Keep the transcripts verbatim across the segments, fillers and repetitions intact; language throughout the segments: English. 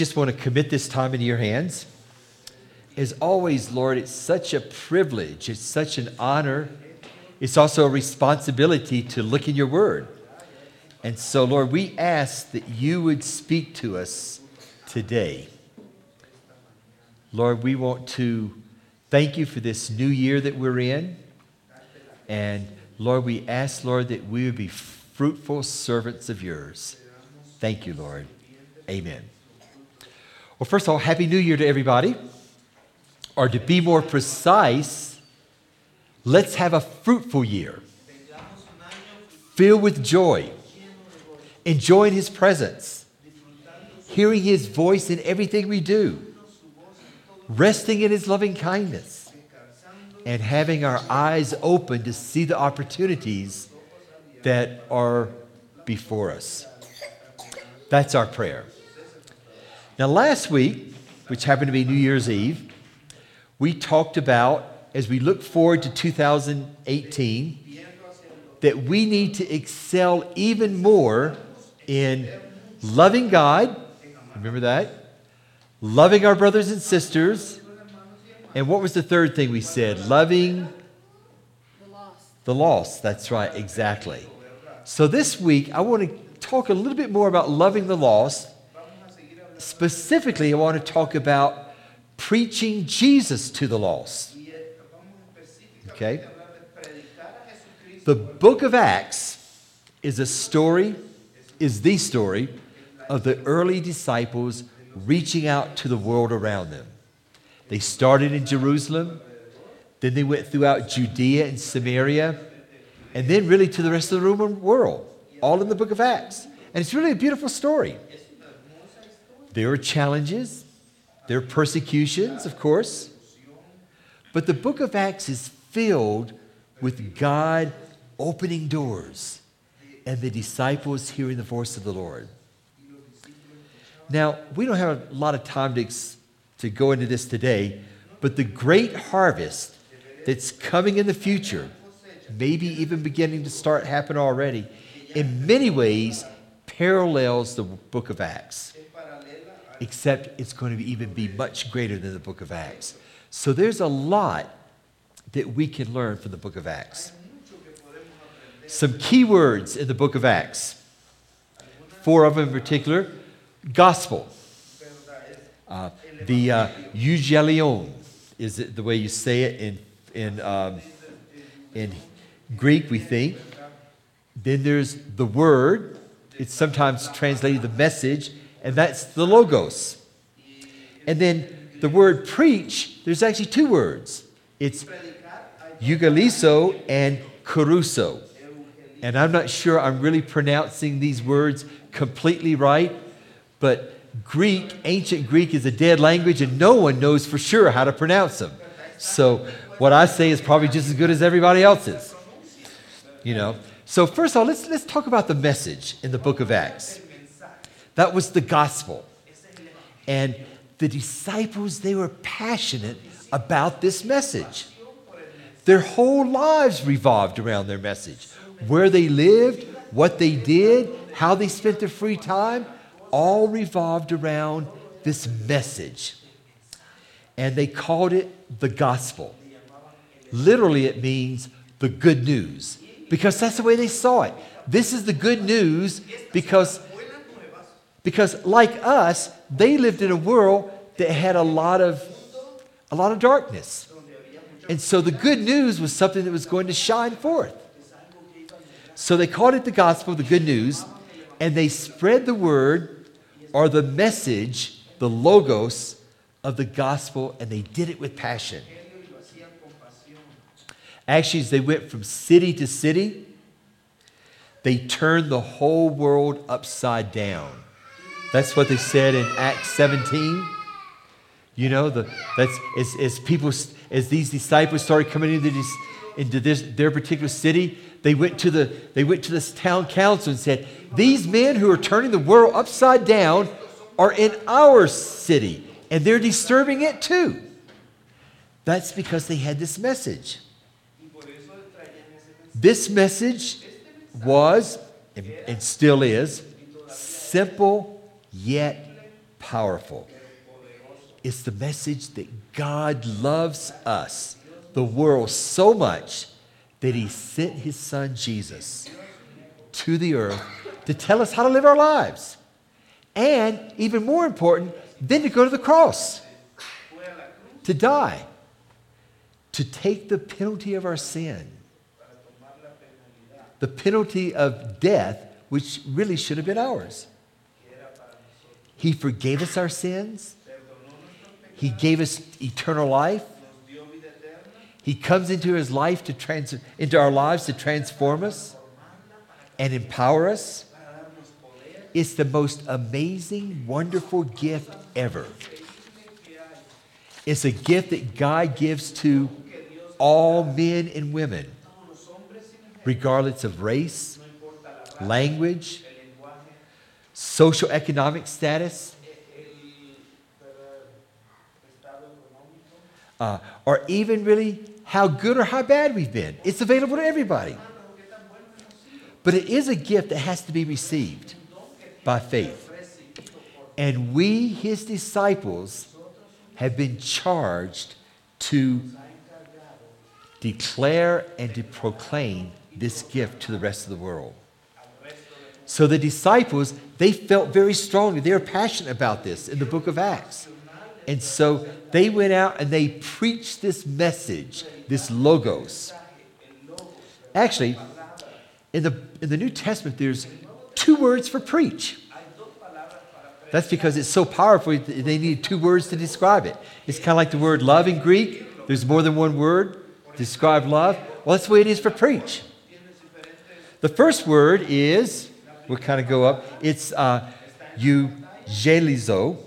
Just want to commit this time into your hands. As always, Lord, it's such a privilege. It's such an honor. It's also a responsibility to look in your word. And so, Lord, we ask that you would speak to us today. Lord, we want to thank you for this new year that we're in. And Lord, we ask, Lord, that we would be fruitful servants of yours. Thank you, Lord. Amen. Well, first of all, Happy New Year to everybody. Or to be more precise, let's have a fruitful year. Filled with joy. Enjoying his presence. Hearing his voice in everything we do. Resting in his loving kindness. And having our eyes open to see the opportunities that are before us. That's our prayer. Now, last week, which happened to be New Year's Eve, we talked about, as we look forward to two thousand eighteen, that we need to excel even more in loving God, remember that? Loving our brothers and sisters, and what was the third thing we said? Loving the lost. The lost, that's right, exactly. So this week, I want to talk a little bit more about loving the lost. Specifically, I want to talk about preaching Jesus to the lost. Okay? The book of Acts is a story, is the story of the early disciples reaching out to the world around them. They started in Jerusalem, then they went throughout Judea and Samaria, and then really to the rest of the Roman world, all in the book of Acts. And it's really a beautiful story. There are challenges, there are persecutions, of course, but the book of Acts is filled with God opening doors and the disciples hearing the voice of the Lord. Now, we don't have a lot of time to, to go into this today, but the great harvest that's coming in the future, maybe even beginning to start happen already, in many ways parallels the book of Acts. Except it's going to even be much greater than the book of Acts. So there's a lot that we can learn from the book of Acts. Some key words in the book of Acts. Four of them in particular. Gospel. Uh, the uh, euangelion is it the way you say it in, in, um, in Greek, we think. Then there's the word. It's sometimes translated the message. And that's the logos. And then the word preach, there's actually two words. It's euangelizo and kerusso. And I'm not sure I'm really pronouncing these words completely right, but Greek, ancient Greek is a dead language and no one knows for sure how to pronounce them. So what I say is probably just as good as everybody else's. You know. So first of all, let's, let's talk about the message in the book of Acts. That was the gospel. And the disciples, they were passionate about this message. Their whole lives revolved around their message. Where they lived, what they did, how they spent their free time, all revolved around this message. And they called it the gospel. Literally, it means the good news, because that's the way they saw it. This is the good news because Because like us, they lived in a world that had a lot of a lot of darkness. And so the good news was something that was going to shine forth. So they called it the gospel, the good news, and they spread the word or the message, the logos of the gospel, and they did it with passion. Actually, as they went from city to city, they turned the whole world upside down. That's what they said in Acts seventeen. You know, the, that's as, as people, as these disciples started coming into this, into this their particular city, they went to the they went to this town council and said, "These men who are turning the world upside down are in our city, and they're disturbing it too." That's because they had this message. This message was, and, and still is, simple yet powerful. It's the message that God loves us, the world, so much that he sent his son Jesus to the earth to tell us how to live our lives. And even more important, then to go to the cross, to die, to take the penalty of our sin, the penalty of death, which really should have been ours. He forgave us our sins. He gave us eternal life. He comes into his life to trans- into our lives to transform us and empower us. It's the most amazing, wonderful gift ever. It's a gift that God gives to all men and women, regardless of race, language, social economic status, uh, or even really how good or how bad we've been. It's available to everybody. But it is a gift that has to be received by faith. And we, his disciples, have been charged to declare and to proclaim this gift to the rest of the world. So the disciples, they felt very strongly. They were passionate about this in the book of Acts. And so they went out and they preached this message, this logos. Actually, in the, in the New Testament, there's two words for preach. That's because it's so powerful, they need two words to describe it. It's kind of like the word love in Greek. There's more than one word to describe love. Well, that's the way it is for preach. The first word is, we'll kind of go up, it's uh, eugelizo,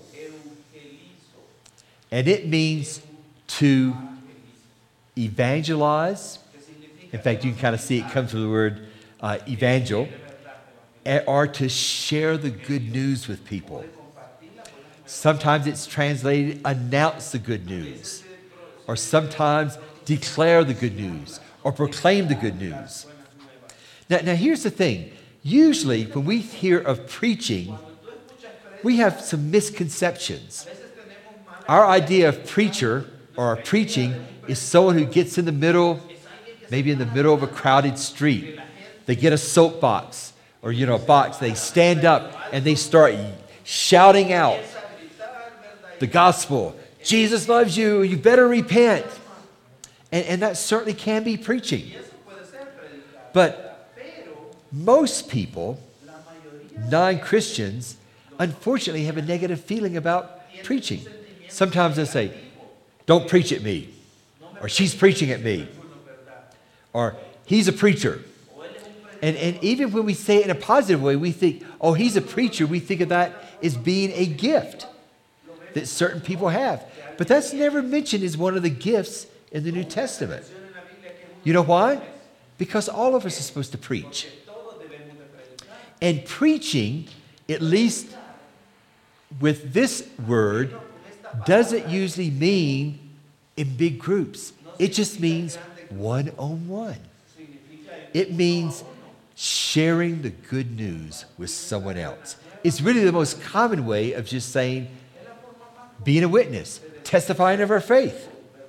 and it means to evangelize. In fact, you can kind of see it comes from the word uh, evangel, or to share the good news with people. Sometimes it's translated announce the good news, or sometimes declare the good news, or proclaim the good news. Now, now here's the thing. Usually when we hear of preaching, we have some misconceptions. Our idea of preacher or preaching is someone who gets in the middle, maybe in the middle of a crowded street. They get a soapbox or, you know, a box. They stand up and they start shouting out the gospel. Jesus loves you. You better repent. And, and that certainly can be preaching. But most people, non-Christians, unfortunately have a negative feeling about preaching. Sometimes they say, don't preach at me. Or she's preaching at me. Or he's a preacher. And, and even when we say it in a positive way, we think, oh, he's a preacher. We think of that as being a gift that certain people have. But that's never mentioned as one of the gifts in the New Testament. You know why? Because all of us are supposed to preach. And preaching, at least with this word, doesn't usually mean in big groups. It just means one-on-one. It means sharing the good news with someone else. It's really the most common way of just saying, being a witness, testifying of our faith.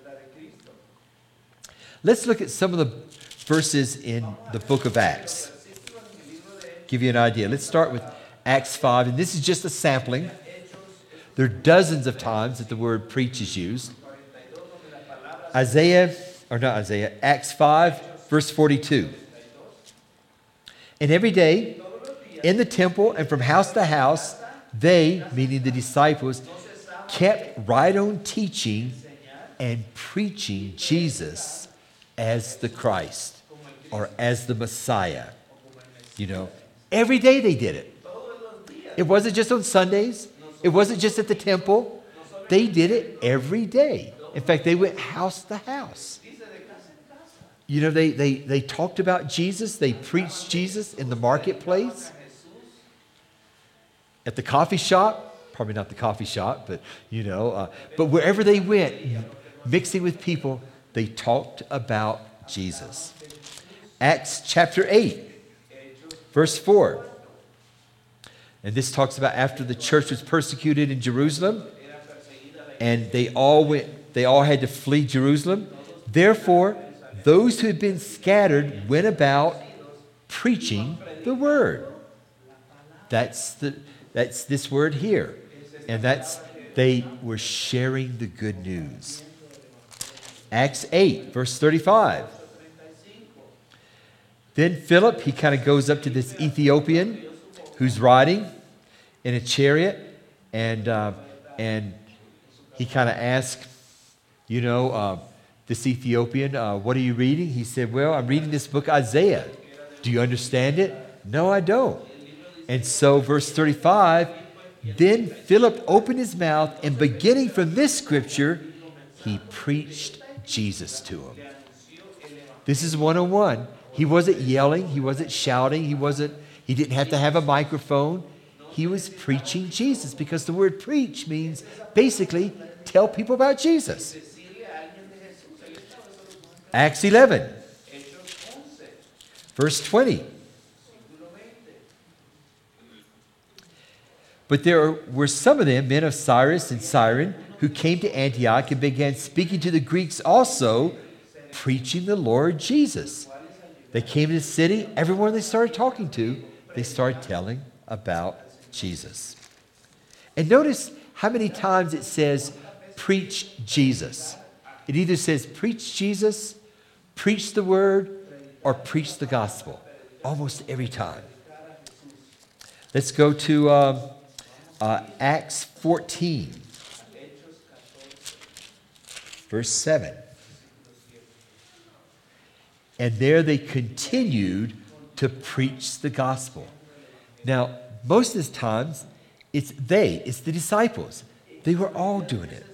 Let's look at some of the verses in the book of Acts. Give you an idea. Let's start with Acts five, and this is just a sampling. There are dozens of times that the word preach is used. Isaiah, or not Isaiah, Acts five, verse forty-two. And every day in the temple and from house to house, they, meaning the disciples, kept right on teaching and preaching Jesus as the Christ or as the Messiah. You know, every day they did it. It wasn't just on Sundays. It wasn't just at the temple. They did it every day. In fact, they went house to house. You know, they, they, they talked about Jesus. They preached Jesus in the marketplace, at the coffee shop. Probably not the coffee shop, but, you know, uh, but wherever they went, mixing with people, they talked about Jesus. Acts chapter eight, verse four. And this talks about after the church was persecuted in Jerusalem, and they all went, they all had to flee Jerusalem. Therefore, those who had been scattered went about preaching the word. That's the that's this word here. And that's they were sharing the good news. Acts eight, verse thirty-five. Then Philip, he kind of goes up to this Ethiopian who's riding in a chariot, and uh, and he kind of asks, you know, uh, this Ethiopian, uh, what are you reading? He said, well, I'm reading this book, Isaiah. Do you understand it? No, I don't. And so, verse thirty-five, then Philip opened his mouth, and beginning from this scripture, he preached Jesus to him. This is one-on-one. He wasn't yelling. He wasn't shouting. He wasn't, he didn't have to have a microphone. He was preaching Jesus, because the word preach means basically tell people about Jesus. Acts eleven, verse twenty. But there were some of them, men of Cyrus and Cyrene, who came to Antioch and began speaking to the Greeks also, preaching the Lord Jesus. They came to the city. Everyone they started talking to, they started telling about Jesus. And notice how many times it says, preach Jesus. It either says, preach Jesus, preach the word, or preach the gospel. Almost every time. Let's go to uh, uh, Acts fourteen, verse seven. And there they continued to preach the gospel. Now, most of the times, it's they, it's the disciples. They were all doing it.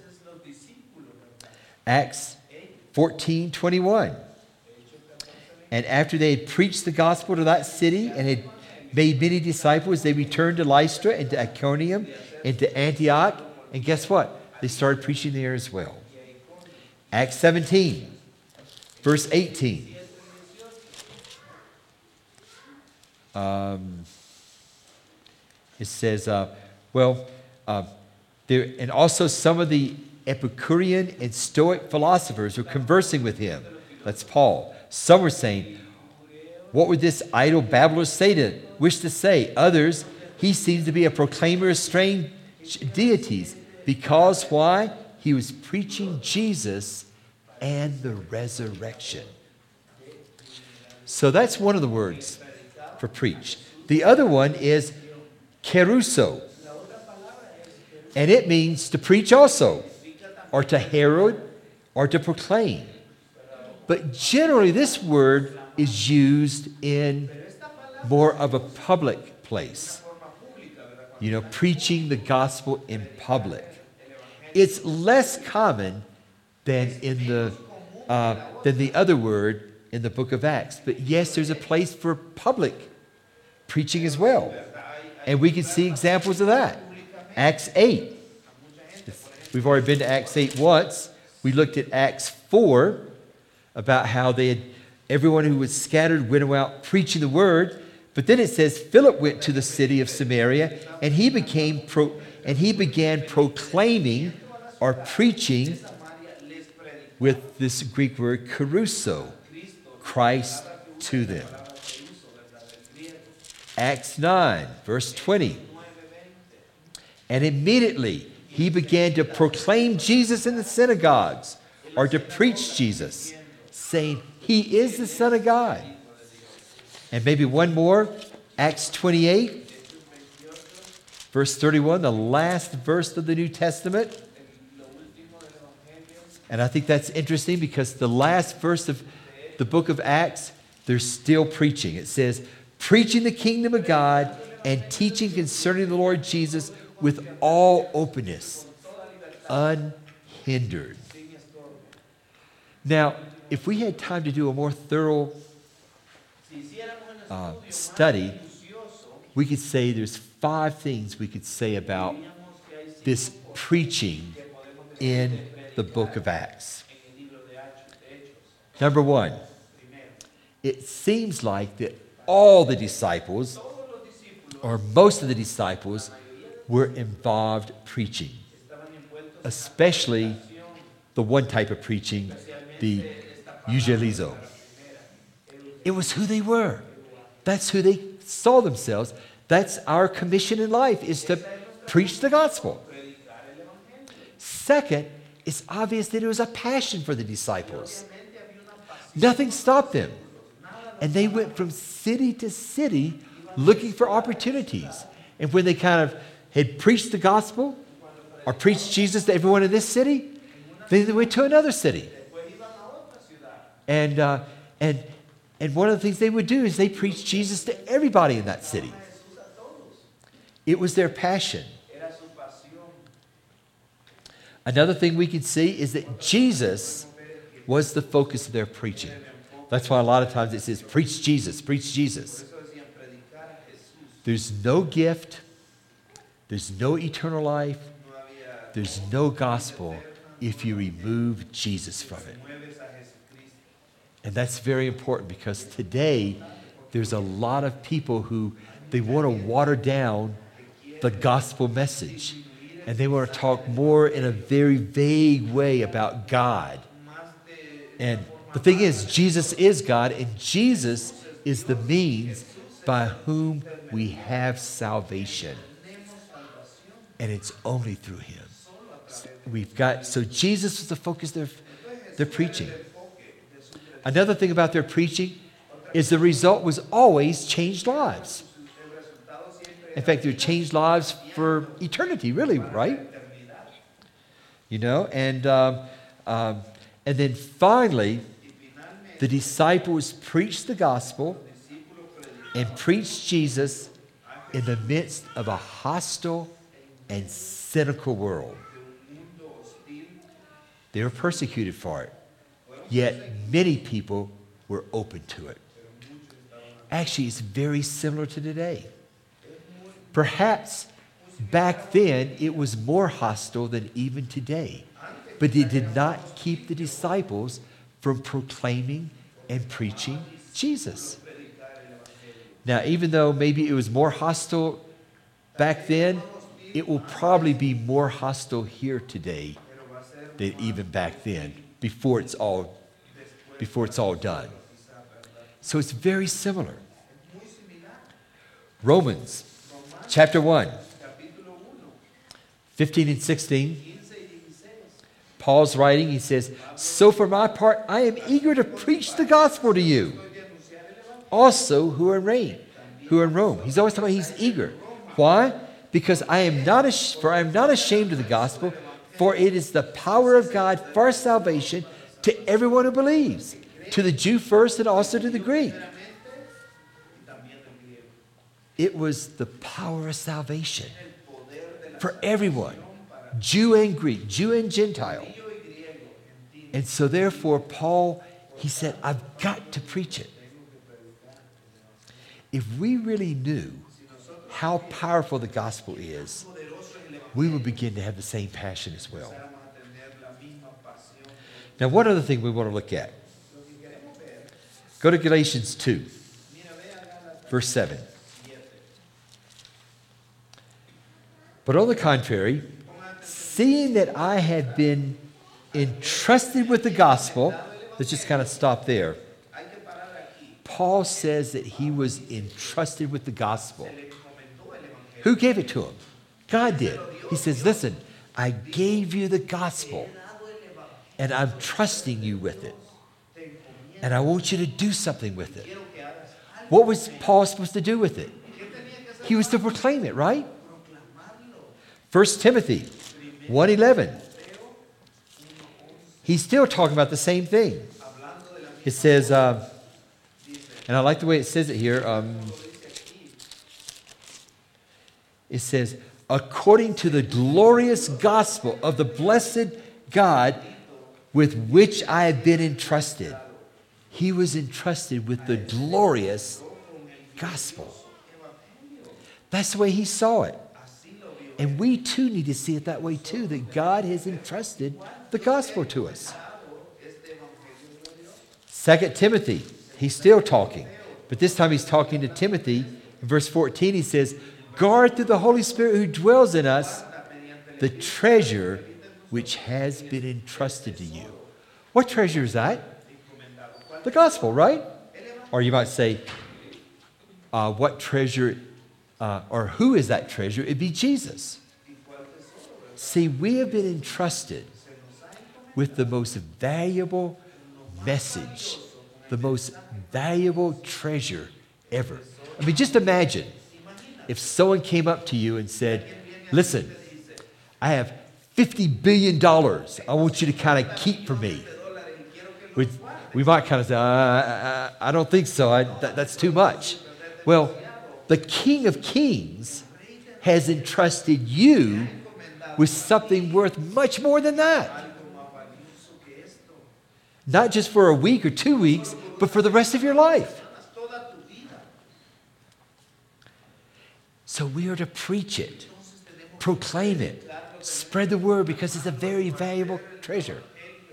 Acts fourteen twenty-one. And after they had preached the gospel to that city and had made many disciples, they returned to Lystra and to Iconium and to Antioch. And guess what? They started preaching there as well. Acts seventeen, verse eighteen. Um, it says, uh, well, uh, there, and also some of the Epicurean and Stoic philosophers were conversing with him. That's Paul. Some were saying, what would this idle babbler say to, wish to say? Others, he seems to be a proclaimer of strange deities. Because why? He was preaching Jesus and the resurrection. So that's one of the words for preach. The other one is keruso. And it means to preach also, or to herald, or to proclaim. But generally, this word is used in more of a public place. You know, preaching the gospel in public. It's less common than in the uh, than the other word in the book of Acts. But yes, there's a place for public preaching as well. And we can see examples of that. Acts eight. We've already been to Acts eight once. We looked at Acts four, about how they had, everyone who was scattered went out preaching the word. But then it says Philip went to the city of Samaria, and he became pro, and he began proclaiming or preaching with this Greek word keruso, Christ to them. Acts nine, verse twenty. And immediately he began to proclaim Jesus in the synagogues, or to preach Jesus, saying, he is the Son of God. And maybe one more, Acts twenty-eight, verse thirty-one, the last verse of the New Testament. And I think that's interesting because the last verse of the book of Acts, they're still preaching. It says, preaching the kingdom of God and teaching concerning the Lord Jesus with all openness, unhindered. Now, if we had time to do a more thorough uh, study, we could say there's five things we could say about this preaching in the book of Acts. Number one, it seems like that all the disciples or most of the disciples, were involved preaching, especially the one type of preaching, the evangelizo. It was who they were. That's who they saw themselves. That's our commission in life, is to preach the gospel. Second, it's obvious that it was a passion for the disciples. Nothing stopped them. And they went from city to city looking for opportunities. And when they kind of had preached the gospel or preached Jesus to everyone in this city, then they went to another city. And, uh, and, and one of the things they would do is they preached Jesus to everybody in that city. It was their passion. Another thing we can see is that Jesus was the focus of their preaching. That's why a lot of times it says, preach Jesus, preach Jesus. There's no gift, there's no eternal life, there's no gospel if you remove Jesus from it. And that's very important, because today there's a lot of people who they want to water down the gospel message. And they want to talk more in a very vague way about God. And the thing is, Jesus is God, and Jesus is the means by whom we have salvation. And it's only through him. We've got, so Jesus was the focus of their, their preaching. Another thing about their preaching is the result was always changed lives. In fact, they changed lives for eternity, really, right? You know, and um, um, and then finally, the disciples preached the gospel and preached Jesus in the midst of a hostile and cynical world. They were persecuted for it, yet many people were open to it. Actually, it's very similar to today. Perhaps back then it was more hostile than even today, but it did not keep the disciples from proclaiming and preaching Jesus. Now, even though maybe it was more hostile back then, it will probably be more hostile here today than even back then, before it's all, before it's all done. So it's very similar. Romans chapter one, fifteen and sixteen. Paul's writing, he says, so for my part, I am eager to preach the gospel to you. Also, who are in Rome, who are in Rome. He's always talking about he's eager. Why? Because I am not ash- for I am not ashamed of the gospel, for it is the power of God for salvation to everyone who believes, to the Jew first and also to the Greek. It was the power of salvation for everyone, Jew and Greek, Jew and Gentile. And so therefore, Paul, he said, I've got to preach it. If we really knew how powerful the gospel is, we would begin to have the same passion as well. Now, one other thing we want to look at. Go to Galatians two, verse seven. But on the contrary, seeing that I have been entrusted with the gospel, let's just kind of stop there. Paul says that he was entrusted with the gospel. Who gave it to him? God did. He says, listen, I gave you the gospel, and I'm trusting you with it. And I want you to do something with it. What was Paul supposed to do with it? He was to proclaim it, right? First Timothy one eleven. He's still talking about the same thing. It says, uh, and I like the way it says it here. Um, it says, according to the glorious gospel of the blessed God with which I have been entrusted. He was entrusted with the glorious gospel. That's the way he saw it. And we too need to see it that way too, that God has entrusted the gospel to us. Second Timothy, he's still talking, but this time he's talking to Timothy In verse fourteen, he says, guard through the Holy Spirit who dwells in us the treasure which has been entrusted to you. What treasure is that? The gospel, right? Or you might say, uh, what treasure, uh, or who is that treasure? It'd be Jesus. See, we have been entrusted with the most valuable message, the most valuable treasure ever. I mean, just imagine if someone came up to you and said, listen, I have fifty billion dollars I want you to kind of keep for me. We, we might kind of say, uh, I, I don't think so. I, that, that's too much. Well, the King of Kings has entrusted you with something worth much more than that. Not just for a week or two weeks, but for the rest of your life. So we are to preach it, proclaim it, spread the word, because it's a very valuable treasure.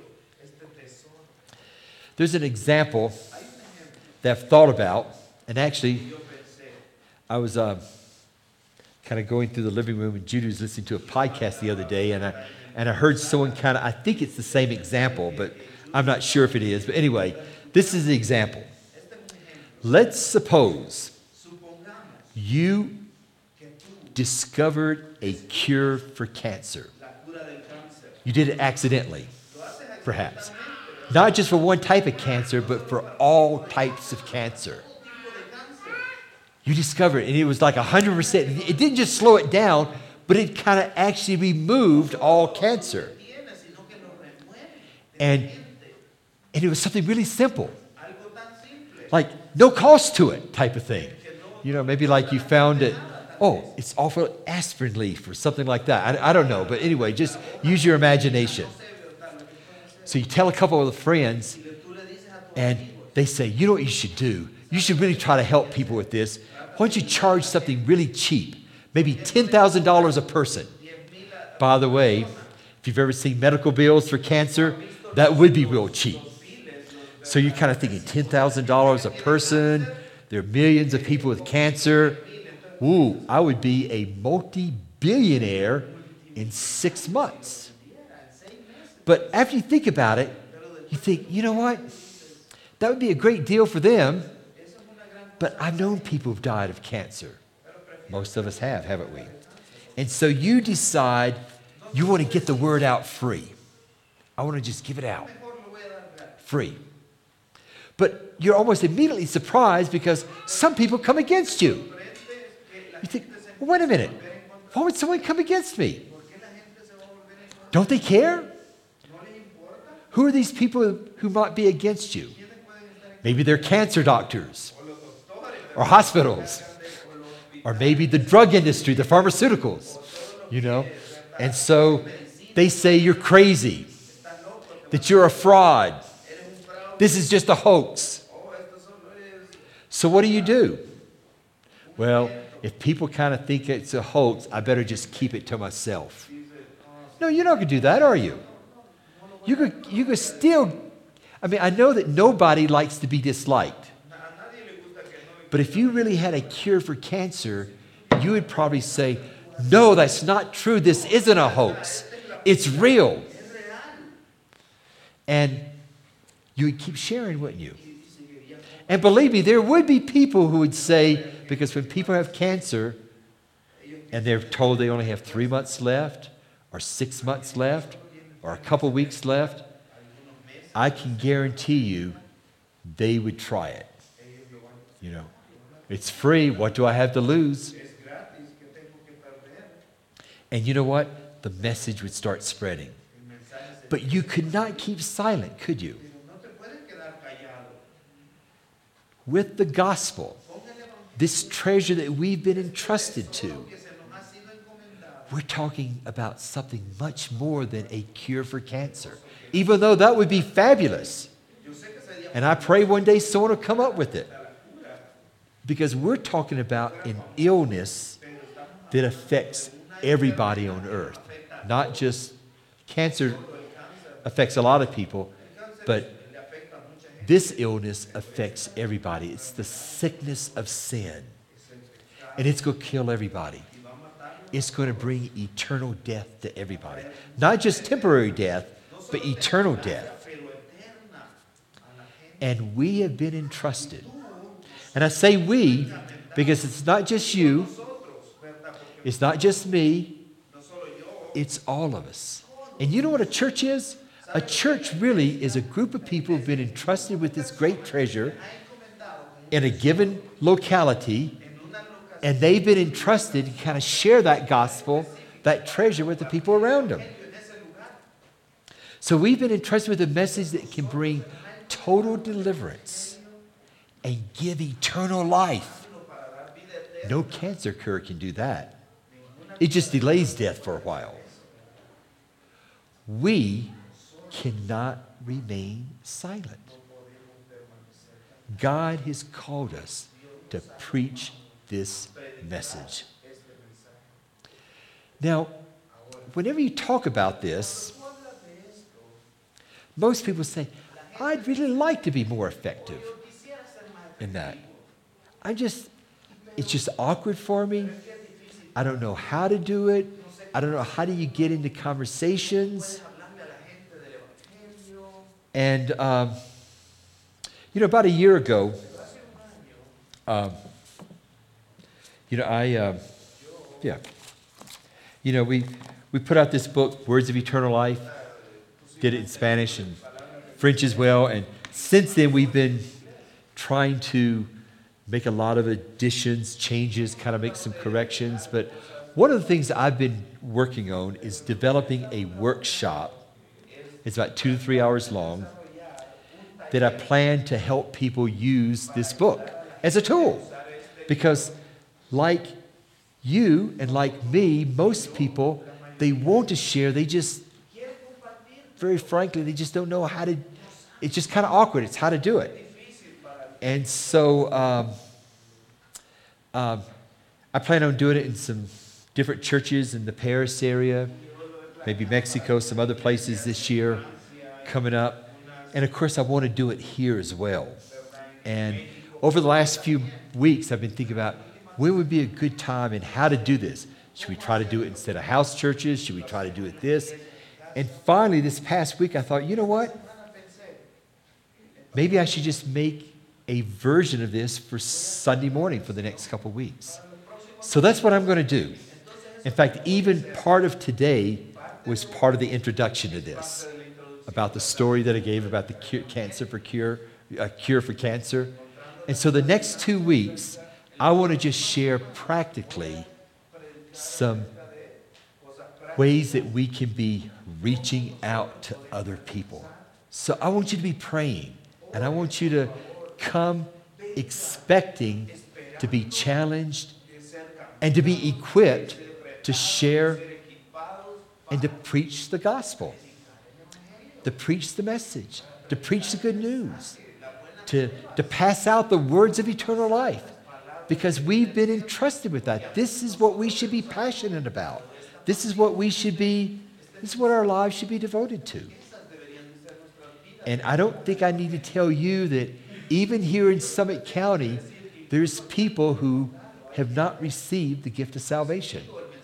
There's an example that I've thought about, and actually, I was uh, kind of going through the living room, and Judy was listening to a podcast the other day, and I, and I heard someone kind of, I think it's the same example, but I'm not sure if it is. But anyway, this is the example. Let's suppose you discovered a cure for cancer. You did it accidentally, perhaps. Not just for one type of cancer, but for all types of cancer. You discovered it, and it was like one hundred percent. It didn't just slow it down, but it kind of actually removed all cancer. And, and it was something really simple. Like, no cost to it type of thing. You know, maybe like you found it, oh, it's off of aspirin leaf or something like that. I, I don't know. But anyway, just use your imagination. So you tell a couple of friends, and they say, you know what you should do? You should really try to help people with this. Why don't you charge something really cheap? Maybe ten thousand dollars a person. By the way, if you've ever seen medical bills for cancer, that would be real cheap. So you're kind of thinking ten thousand dollars a person. There are millions of people with cancer. Ooh, I would be a multi-billionaire in six months. But after you think about it, you think, you know what? That would be a great deal for them. But I've known people who've died of cancer. Most of us have, haven't we? And so you decide you want to get the word out free. I want to just give it out free. But you're almost immediately surprised because some people come against you. You think, well, wait a minute. Why would someone come against me? Don't they care? Who are these people who might be against you? Maybe they're cancer doctors or hospitals, or maybe the drug industry, the pharmaceuticals, you know. And so they say you're crazy, that you're a fraud. This is just a hoax. So what do you do? Well, if people kind of think it's a hoax, I better just keep it to myself. No, you're not going to do that, are you? You could, you could still, I mean, I know that nobody likes to be disliked. But if you really had a cure for cancer, you would probably say, no, that's not true. This isn't a hoax. It's real. And you would keep sharing, wouldn't you? And believe me, there would be people who would say, because when people have cancer and they're told they only have three months left or six months left or a couple weeks left, I can guarantee you they would try it. You know, it's free. What do I have to lose? And you know what? The message would start spreading. But you could not keep silent, could you? With the gospel, this treasure that we've been entrusted to, we're talking about something much more than a cure for cancer. Even though that would be fabulous. And I pray one day someone will come up with it. Because we're talking about an illness that affects everybody on earth. Not just cancer affects a lot of people, but this illness affects everybody. It's the sickness of sin. and it's going to kill everybody. It's going to bring eternal death to everybody. Not just temporary death, but eternal death. And we have been entrusted. And I say we because it's not just you. It's not just me. It's all of us. And you know what a church is? A church really is a group of people who've been entrusted with this great treasure in a given locality, and they've been entrusted to kind of share that gospel, that treasure with the people around them. So we've been entrusted with a message that can bring total deliverance and give eternal life. No cancer cure can do that. It just delays death for a while. We cannot remain silent. God has called us to preach this message. Now, whenever you talk about this, most people say, I'd really like to be more effective in that. I just, it's just awkward for me. I don't know how to do it. I don't know how do you get into conversations. And, um, you know, about a year ago, um, you know, I, uh, yeah, you know, we, we put out this book, Words of Eternal Life, did it in Spanish and French as well. And since then, we've been trying to make a lot of additions, changes, kind of make some corrections. But one of the things that I've been working on is developing a workshop. It's about two to three hours long that I plan to help people use this book as a tool. Because like you and like me, most people, they want to share. They just, very frankly, they just don't know how to, it's just kind of awkward. It's how to do it. And so um, um, I plan on doing it in some different churches in the Paris area, maybe Mexico, some other places this year coming up. And of course, I want to do it here as well. And over the last few weeks, I've been thinking about when would be a good time and how to do this. Should we try to do it instead of house churches? Should we try to do it this? And finally, this past week, I thought, you know what? Maybe I should just make a version of this for Sunday morning for the next couple weeks. So that's what I'm going to do. In fact, even part of today was part of the introduction to this, about the story that I gave about the cure, cancer for cure, uh, cure for cancer. And so the next two weeks, I want to just share practically some ways that we can be reaching out to other people. So I want you to be praying, and I want you to come expecting to be challenged and to be equipped to share and to preach the gospel, to preach the message, to preach the good news, to, to pass out the words of eternal life, because we've been entrusted with that. This is what we should be passionate about. This is what we should be, this is what our lives should be devoted to. And I don't think I need to tell you that even here in Summit County, there's people who have not received the gift of salvation.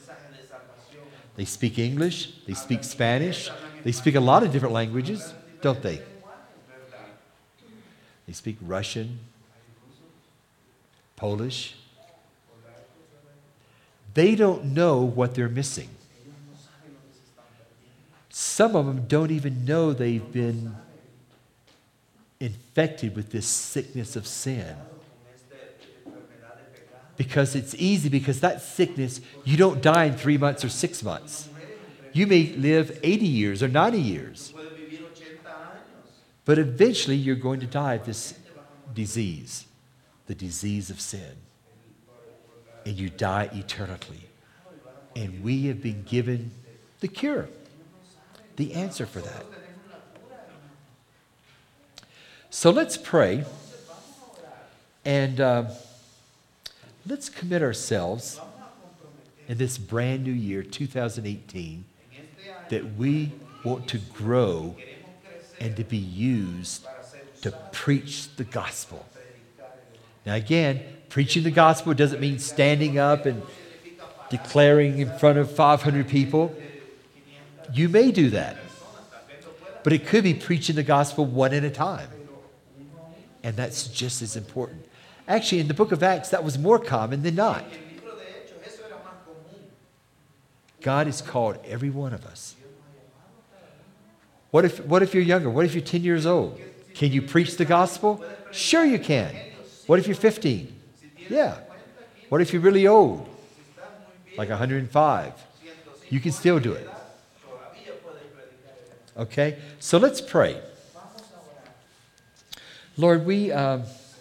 They speak English, they speak Spanish, they speak a lot of different languages, don't they? They speak Russian, Polish. They don't know what they're missing. Some of them don't even know they've been infected with this sickness of sin. Because it's easy, because that sickness, you don't die in three months or six months. You may live eighty years or ninety years. But eventually you're going to die of this disease, the disease of sin. And you die eternally. And we have been given the cure, the answer for that. So let's pray, and uh, let's commit ourselves in this brand new year, two thousand eighteen, that we want to grow and to be used to preach the gospel, Now again, preaching the gospel doesn't mean standing up and declaring in front of five hundred people. You may do that. But it could be preaching the gospel one at a time. And that's just as important. Actually, in the book of Acts, that was more common than not. God has called every one of us. What if, what if you're younger? What if you're ten years old? Can you preach the gospel? Sure you can. What if you're fifteen? Yeah. What if you're really old? Like one hundred five? You can still do it. Okay? So let's pray. Lord, we, um,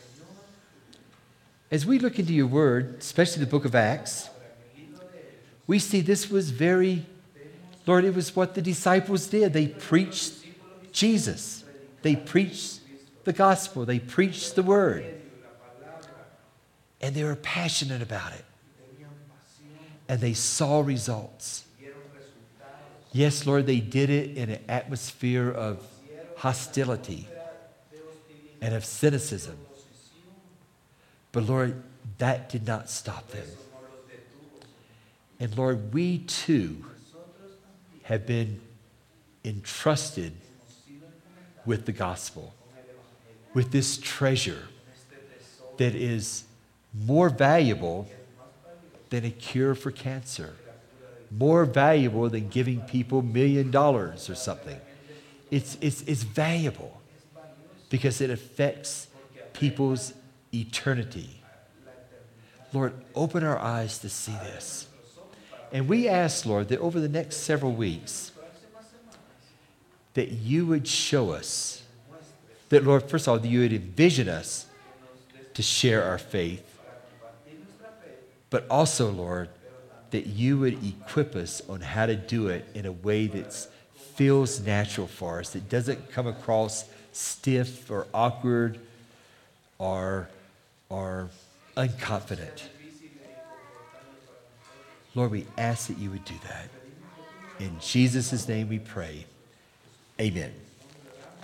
as we look into your word, especially the book of Acts, we see this was very, Lord, it was what the disciples did. They preached Jesus. They preached the gospel. They preached the word. And they were passionate about it. And they saw results. Yes, Lord, they did it in an atmosphere of hostility and of cynicism. But Lord, that did not stop them. And Lord, we too have been entrusted with the gospel, with this treasure that is more valuable than a cure for cancer, more valuable than giving people a million dollars or something. It's, it's, it's valuable because it affects people's eternity. Lord, open our eyes to see this. And we ask, Lord, that over the next several weeks, that you would show us, that, Lord, first of all, that you would envision us to share our faith, but also, Lord, that you would equip us on how to do it in a way that feels natural for us, that doesn't come across stiff or awkward or, or unconfident. Lord, we ask that you would do that. In Jesus' name we pray. Amen.